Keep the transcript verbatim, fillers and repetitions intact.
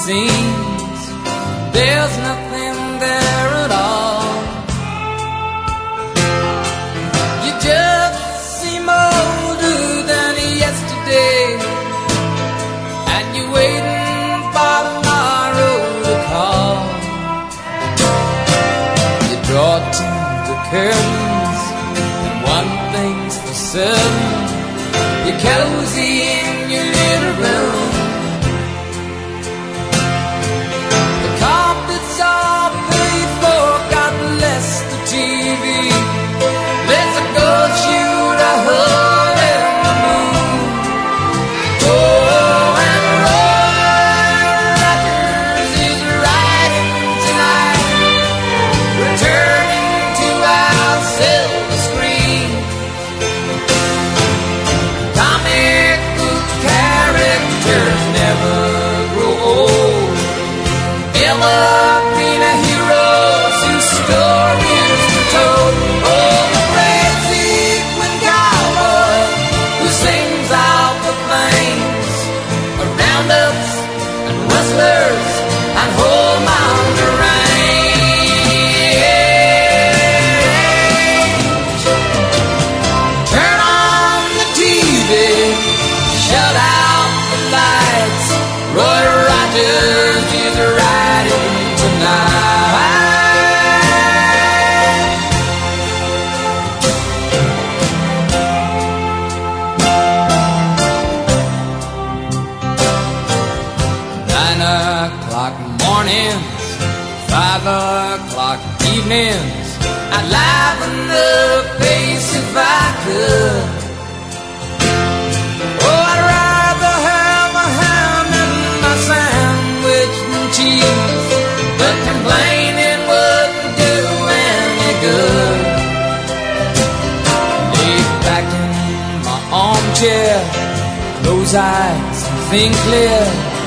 seems there's nothing there at all. You just seem older than yesterday, and you're waiting for tomorrow to call. You draw to the curtains, and one thing's for certain, you're cozy in your little room. The carpet's all paid for, God bless the T V. Let's go shoot a hole in the moon. Oh, and Roy Rogers is riding tonight, returning to our silver screen. Comic book characters never grow old. Evergreen heroes whose stories were told. Oh, the great sequin cowboy who sings out the flames, around us and rustlers and whole mountain range. Turn on the T V, shut out the lights. Roy Rogers is riding tonight. Nine o'clock mornings, five o'clock evenings, I'd liven the pace if I could. Oh, I'd rather have a ham and my sandwich and cheese, but complaining wouldn't do any good. Laid back in my armchair, close eyes and think clear.